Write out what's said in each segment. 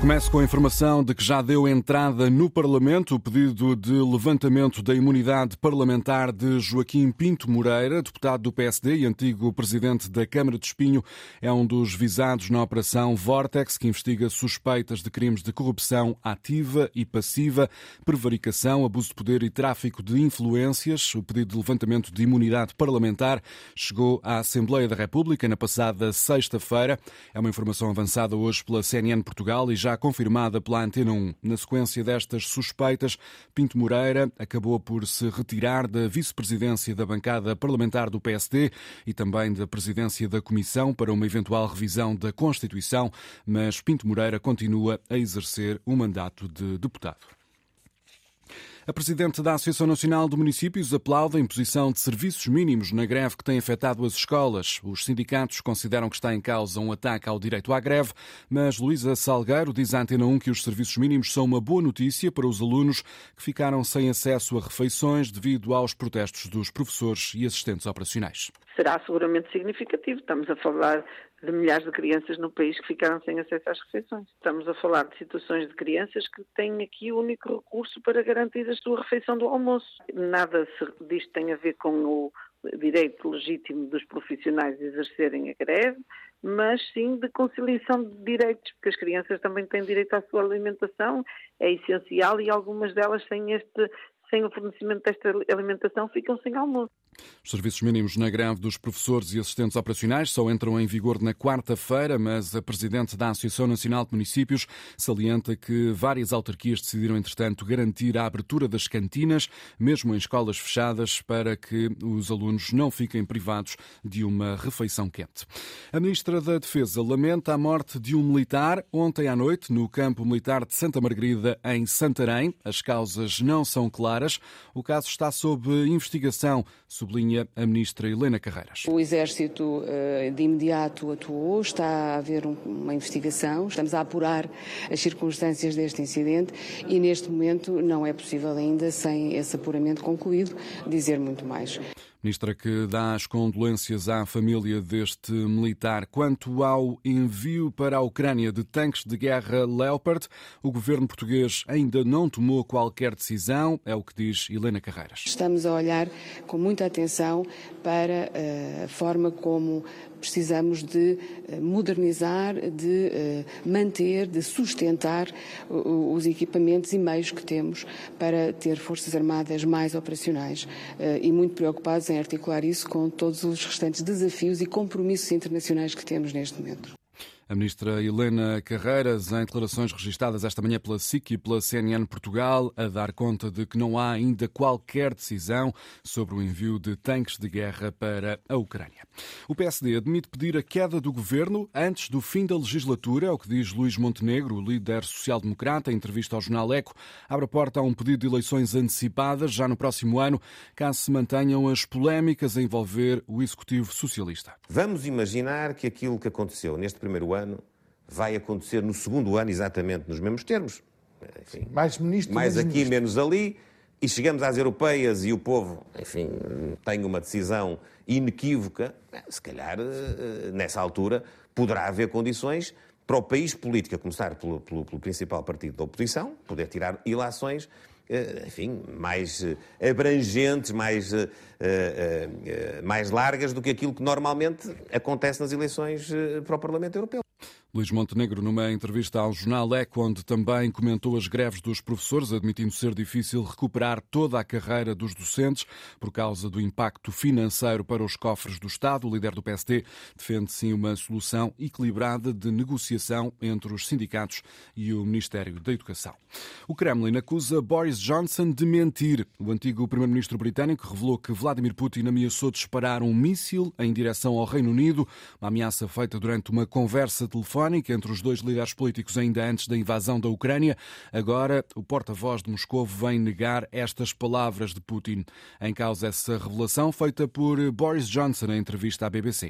Começo com a informação de que já deu entrada no Parlamento o pedido de levantamento da imunidade parlamentar de Joaquim Pinto Moreira, deputado do PSD e antigo presidente da Câmara de Espinho. É um dos visados na Operação Vortex, que investiga suspeitas de crimes de corrupção ativa e passiva, prevaricação, abuso de poder e tráfico de influências. O pedido de levantamento de imunidade parlamentar chegou à Assembleia da República na passada sexta-feira. É uma informação avançada hoje pela CNN Portugal e já confirmada pela Antena 1. Na sequência destas suspeitas, Pinto Moreira acabou por se retirar da vice-presidência da bancada parlamentar do PSD e também da presidência da Comissão para uma eventual revisão da Constituição, mas Pinto Moreira continua a exercer o mandato de deputado. A presidente da Associação Nacional de Municípios aplaude a imposição de serviços mínimos na greve que tem afetado as escolas. Os sindicatos consideram que está em causa um ataque ao direito à greve, mas Luísa Salgueiro diz à Antena 1 que os serviços mínimos são uma boa notícia para os alunos que ficaram sem acesso a refeições devido aos protestos dos professores e assistentes operacionais. Será seguramente significativo. Estamos a falar de milhares de crianças no país que ficaram sem acesso às refeições. Estamos a falar de situações de crianças que têm aqui o único recurso para garantir a sua refeição do almoço. Nada disto tem a ver com o direito legítimo dos profissionais de exercerem a greve, mas sim de conciliação de direitos, porque as crianças também têm direito à sua alimentação, é essencial, e algumas delas sem o fornecimento desta alimentação ficam sem almoço. Os serviços mínimos na greve dos professores e assistentes operacionais só entram em vigor na quarta-feira, mas a presidente da Associação Nacional de Municípios salienta que várias autarquias decidiram, entretanto, garantir a abertura das cantinas, mesmo em escolas fechadas, para que os alunos não fiquem privados de uma refeição quente. A ministra da Defesa lamenta a morte de um militar ontem à noite no campo militar de Santa Margarida, em Santarém. As causas não são claras. O caso está sob investigação, sublinha a ministra Helena Carreiras. O Exército de imediato atuou, está a haver uma investigação, estamos a apurar as circunstâncias deste incidente e neste momento não é possível ainda, sem esse apuramento concluído, dizer muito mais. Ministra que dá as condolências à família deste militar. Quanto ao envio para a Ucrânia de tanques de guerra Leopard, o governo português ainda não tomou qualquer decisão, é o que diz Helena Carreiras. Estamos a olhar com muita atenção para a forma como precisamos de modernizar, de manter, de sustentar os equipamentos e meios que temos para ter forças armadas mais operacionais e muito preocupados em articular isso com todos os restantes desafios e compromissos internacionais que temos neste momento. A ministra Helena Carreiras, em declarações registadas esta manhã pela SIC e pela CNN Portugal, a dar conta de que não há ainda qualquer decisão sobre o envio de tanques de guerra para a Ucrânia. O PSD admite pedir a queda do governo antes do fim da legislatura, é o que diz Luís Montenegro, o líder social-democrata, em entrevista ao jornal Eco. Abre a porta a um pedido de eleições antecipadas já no próximo ano, caso se mantenham as polémicas a envolver o Executivo Socialista. Vamos imaginar que aquilo que aconteceu neste primeiro ano vai acontecer no segundo ano exatamente nos mesmos termos. Enfim, mais aqui, menos ali, e chegamos às europeias e o povo, enfim, tem uma decisão inequívoca. Se calhar, nessa altura, poderá haver condições para o país político, a começar pelo principal partido da oposição, poder tirar ilações, enfim, mais abrangentes, mais largas do que aquilo que normalmente acontece nas eleições para o Parlamento Europeu. Luís Montenegro, numa entrevista ao jornal Eco, onde também comentou as greves dos professores, admitindo ser difícil recuperar toda a carreira dos docentes por causa do impacto financeiro para os cofres do Estado. O líder do PSD defende, sim, uma solução equilibrada de negociação entre os sindicatos e o Ministério da Educação. O Kremlin acusa Boris Johnson de mentir. O antigo primeiro-ministro britânico revelou que Vladimir Putin ameaçou disparar um míssil em direção ao Reino Unido, uma ameaça feita durante uma conversa telefónica entre os dois líderes políticos ainda antes da invasão da Ucrânia. Agora, o porta-voz de Moscou vem negar estas palavras de Putin. Em causa essa revelação feita por Boris Johnson em entrevista à BBC.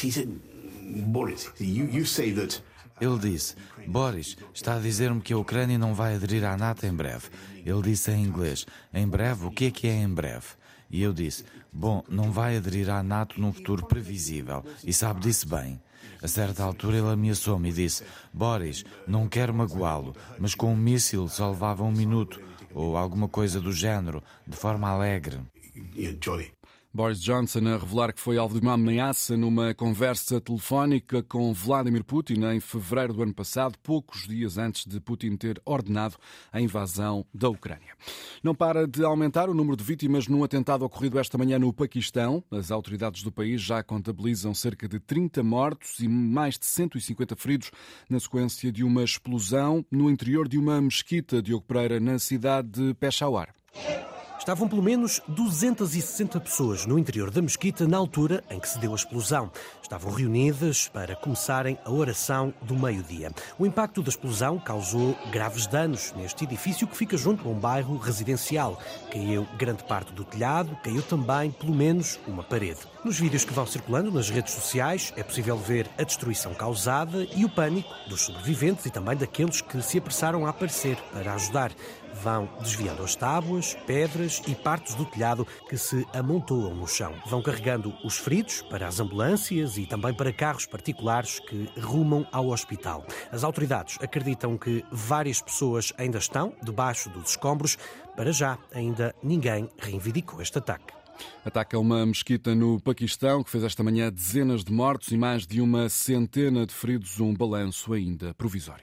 Ele disse: Boris, está a dizer-me que a Ucrânia não vai aderir à NATO em breve. Ele disse em inglês: em breve? O que é em breve? E eu disse: bom, não vai aderir à NATO num futuro previsível. E sabe disso bem. A certa altura ele ameaçou-me e disse: Boris, não quero magoá-lo, mas com um míssil só levava 1 minuto, ou alguma coisa do género, de forma alegre. Boris Johnson a revelar que foi alvo de uma ameaça numa conversa telefónica com Vladimir Putin em fevereiro do ano passado, poucos dias antes de Putin ter ordenado a invasão da Ucrânia. Não para de aumentar o número de vítimas num atentado ocorrido esta manhã no Paquistão. As autoridades do país já contabilizam cerca de 30 mortos e mais de 150 feridos na sequência de uma explosão no interior de uma mesquita, Diogo Pereira, na cidade de Peshawar. Estavam pelo menos 260 pessoas no interior da mesquita na altura em que se deu a explosão. Estavam reunidas para começarem a oração do meio-dia. O impacto da explosão causou graves danos neste edifício que fica junto a um bairro residencial. Caiu grande parte do telhado, caiu também pelo menos uma parede. Nos vídeos que vão circulando nas redes sociais é possível ver a destruição causada e o pânico dos sobreviventes e também daqueles que se apressaram a aparecer para ajudar. Vão desviando as tábuas, pedras e partes do telhado que se amontoam no chão. Vão carregando os feridos para as ambulâncias e também para carros particulares que rumam ao hospital. As autoridades acreditam que várias pessoas ainda estão debaixo dos escombros. Para já, ainda ninguém reivindicou este ataque. Ataca uma mesquita no Paquistão que fez esta manhã dezenas de mortos e mais de uma centena de feridos, um balanço ainda provisório.